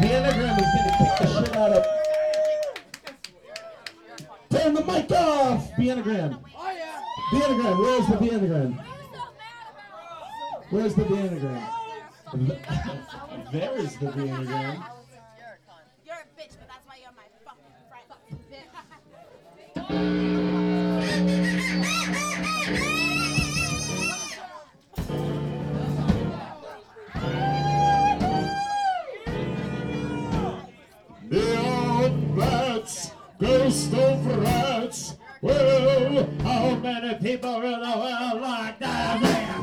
The anagram is going to kick the shit out of. Turn the mic off! The anagram. The anagram. Where's the anagram? Where's the anagram? There's the anagram. You're a bitch, but that's why you're my fucking friend. The old bats, ghost of rats. Well, how many people in the world like that?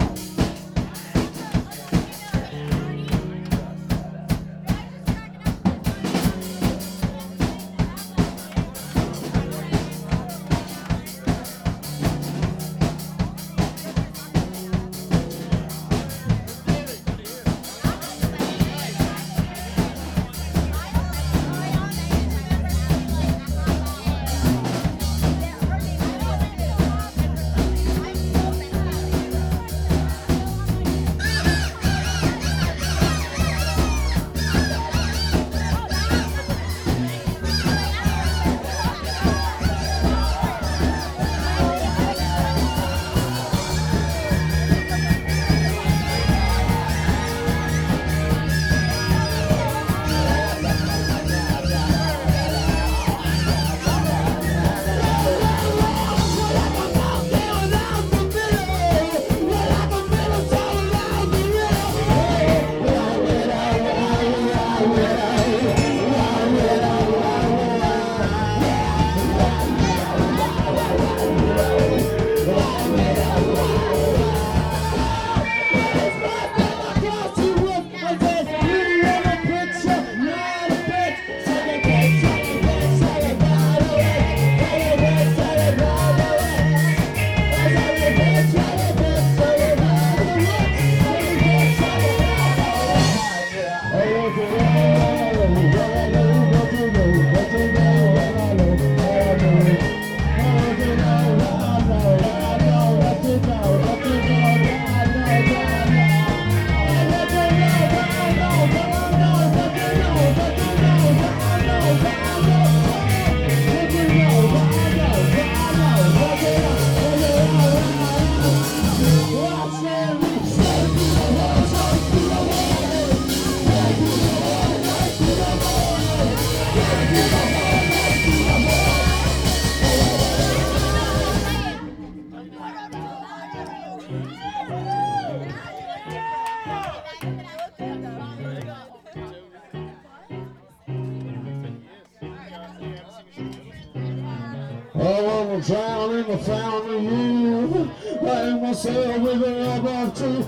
I'm drowning in the fountain of you. Letting myself with a love of truth.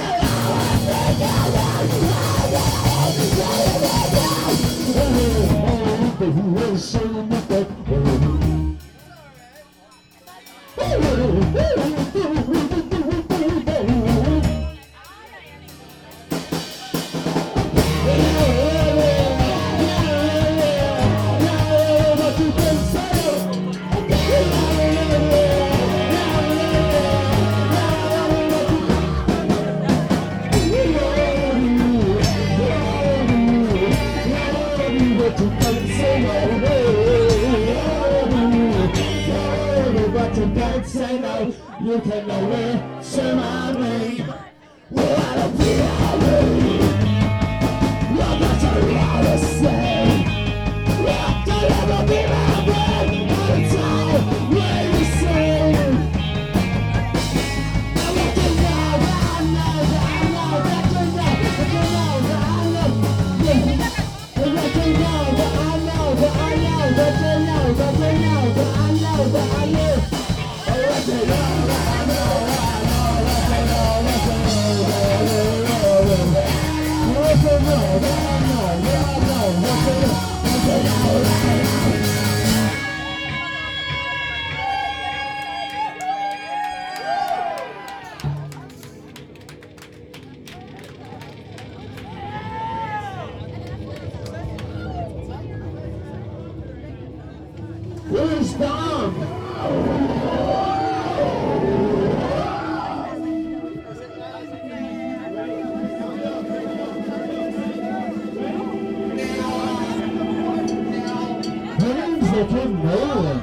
Say no, you can nowhere say my name. Well, I don't feel already. I'm not sure how to say. I don't ever be my way. It's all way to say. I want to know, I know that you know, I want to know that I know that I know that you know that you know that I know that I know. Where's Dom? they keep moving.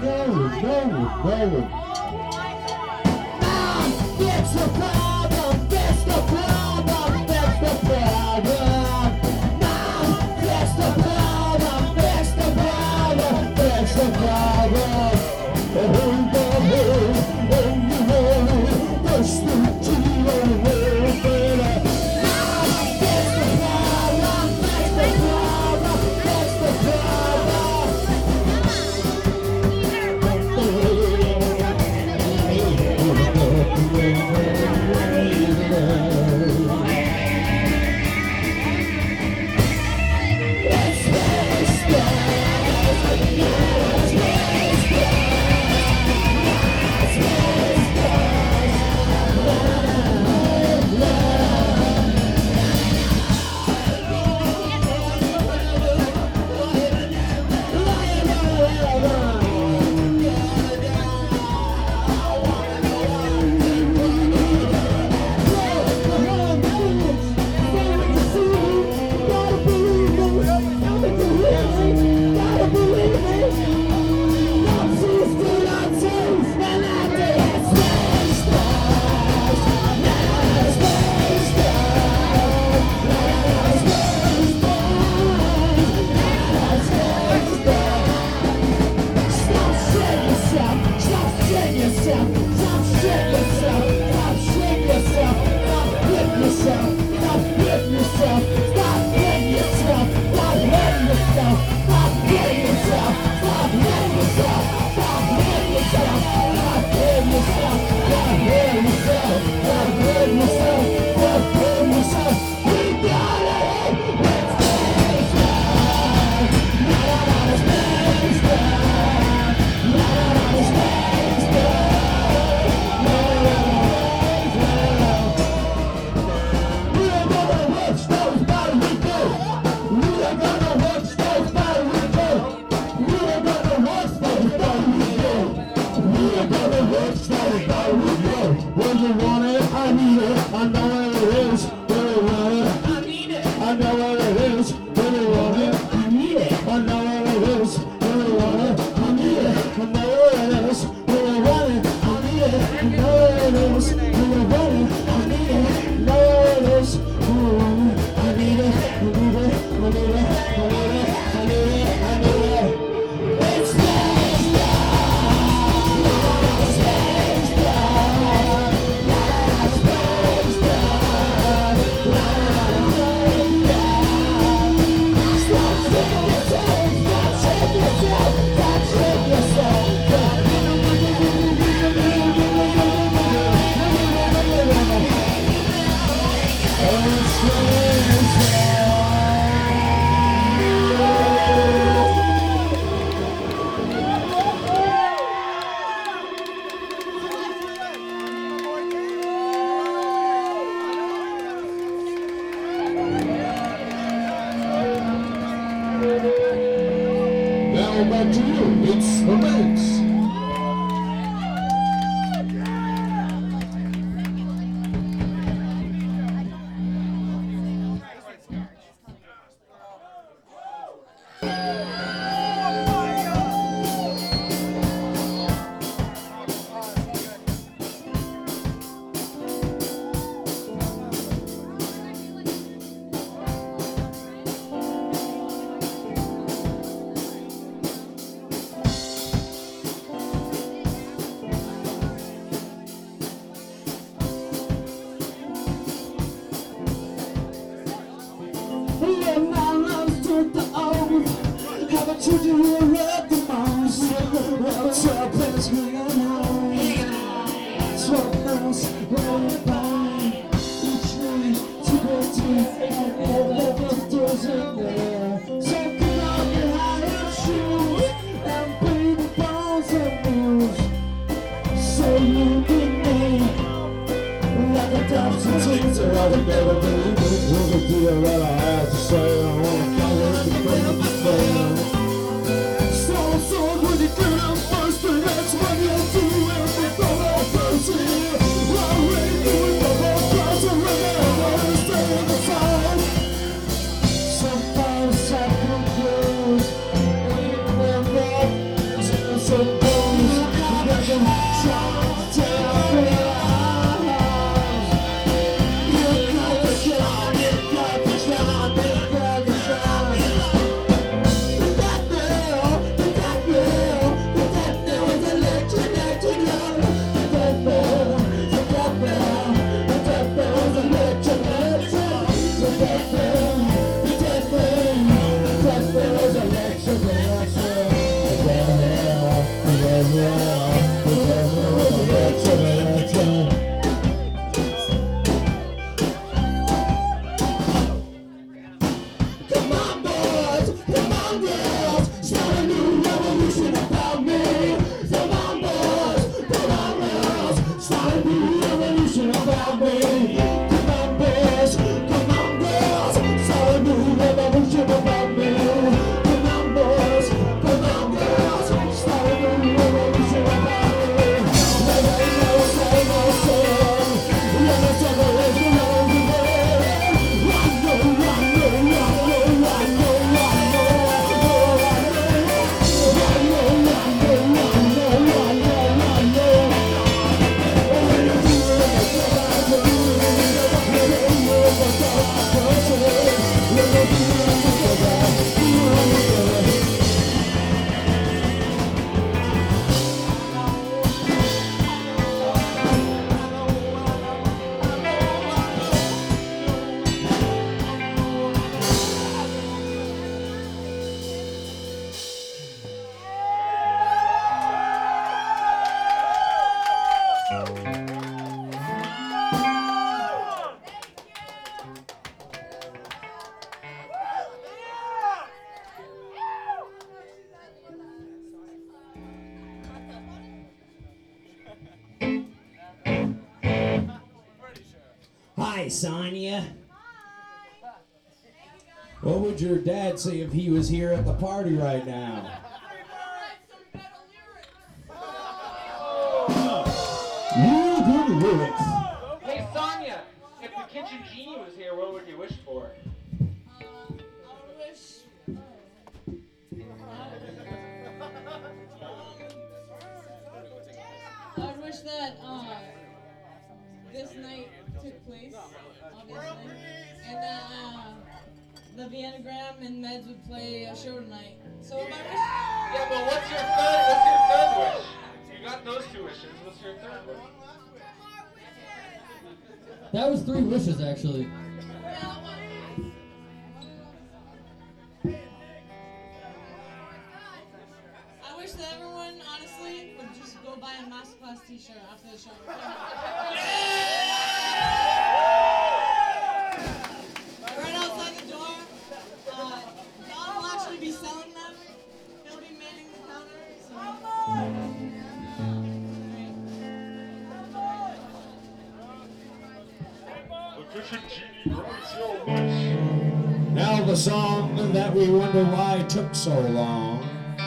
Fix the problem, fix the problem, fix the problem. Now, fix the problem, fix the problem, fix the problem. Push the key on the wheel, baby. Now, fix the problem, fix the problem, fix the problem. Now back to you, it's the mix. on girls, start a new revolution about me. Come on boys, come on girls, start a new revolution about me. Come on boys, come on girls, start a new revolution about me. Come on boys, come on girls, start a new revolution about me. Hi, Sonia. What would your dad say if he was here at the party right now? You do the lyrics. Hey, Sonia, if the kitchen genie was here, what would you wish for? I wish that this night took place, obviously, and that the Viennagram and Meds would play a show tonight. So if I wish, Yeah, but what's your third wish? You got those two wishes. What's your third wish? That was 3 wishes, actually. I wish that everyone, honestly, would just go buy a Masterclass t-shirt after the show. Right outside the door, Don will actually be selling them. He'll be manning the counter. Now the song that we wonder why it took so long.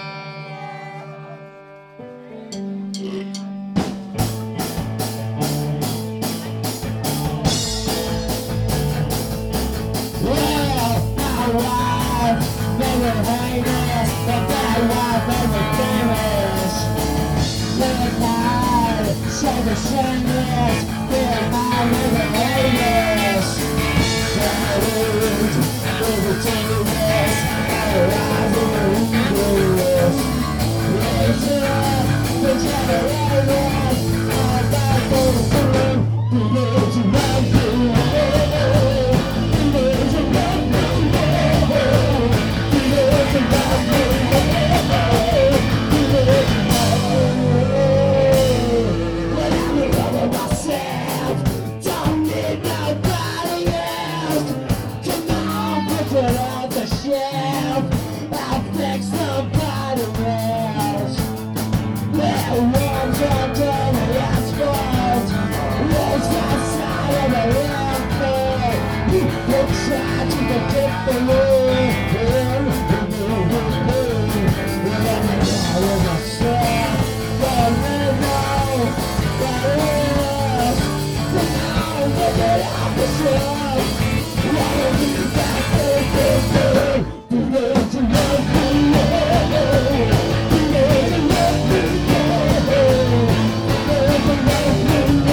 Well, my wife, very heinous, but that wife very famous. Live hard, so the shameless, feel my very heinous. Over tenderness, rise in the eagles. Raise up, the generators, all back for the sun. The world's around you. The world's around me. The world's around me. The world's around me. When I'm in love with myself, don't need nobody else. Put it on the shelf, I'll fix somebody else. There was under the asphalt, was outside of the landfill. People try to predict the world, when I'm in love with myself, don't know what it is. Now look it off the shelf. Wanna be back there, the world's around me. The world's around me. The world's around me.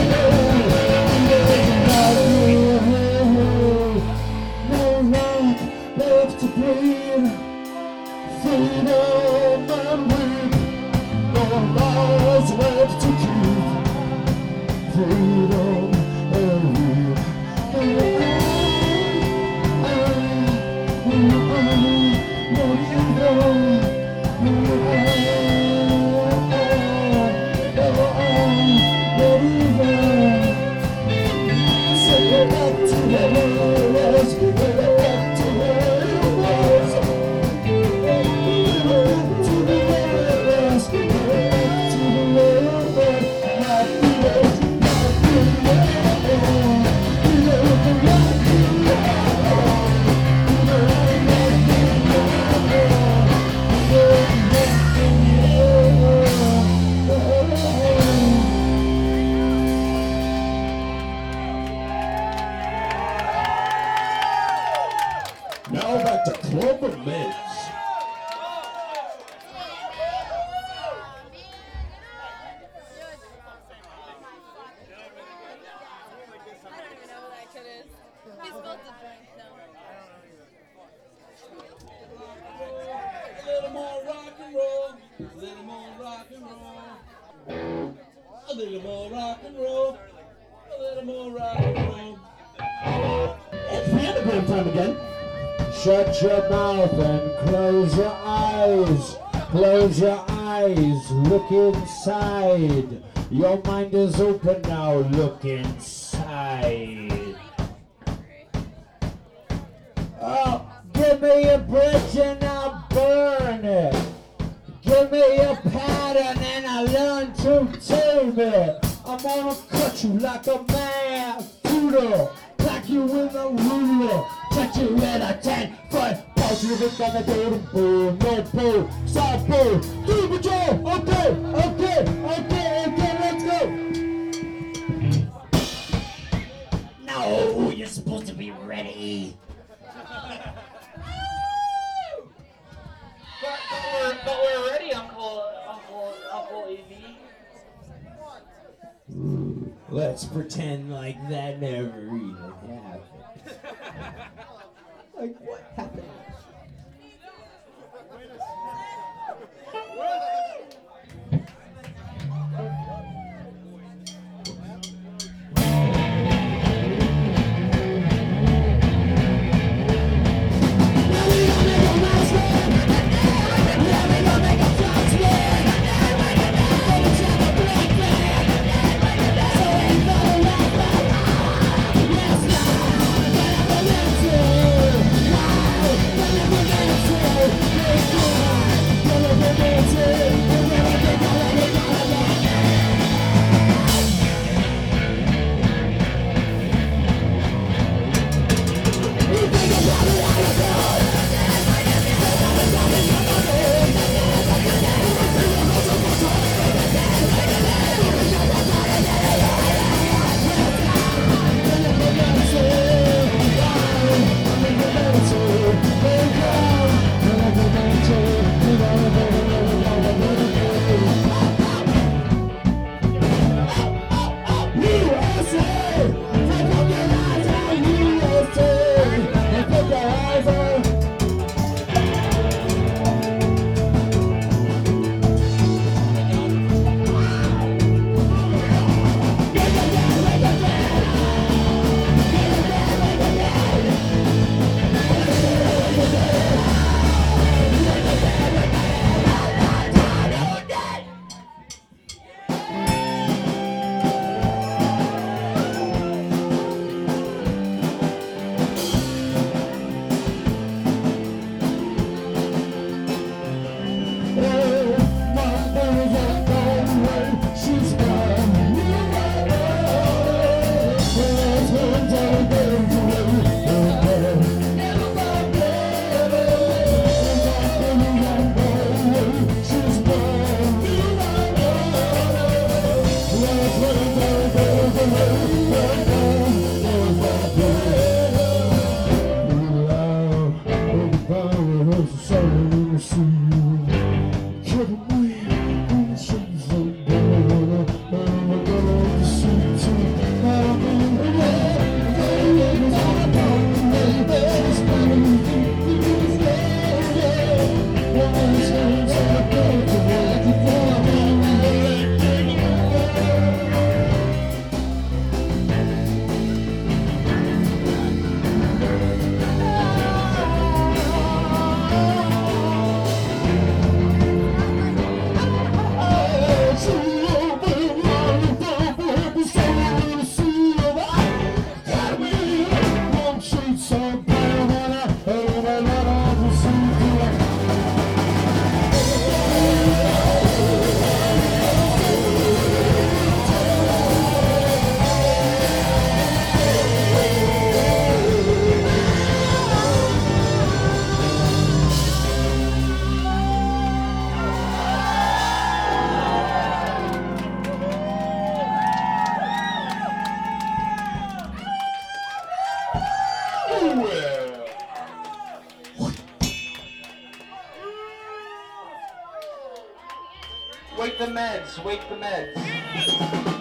The world's around me. No life left to breathe. Freedom and weak. No laws left to keep. Freedom and weak. Back to where it was. of the meds. I don't even know who that kid is. He's supposed to drink, no. A little more rock and roll. A little more rock and roll. A little more rock and roll. A little more rock and roll. It's Panagram time again. Shut your mouth and close your eyes. Close your eyes. Look inside. Your mind is open now. Look inside. Oh, give me a bridge and I'll burn it. Give me a pattern and I learn to tame it. I'm gonna cut you like a mad poodle. Crack you with a ruler. Touch you with a 10-foot pole. You think I'm a dating fool. No pole. Stop pole. Do the patrol. Okay, let's go. No, you're supposed to be ready. But we're ready, Uncle AV. Let's pretend like that never even happened. Like, what happened? Wake the meds. Wake the meds.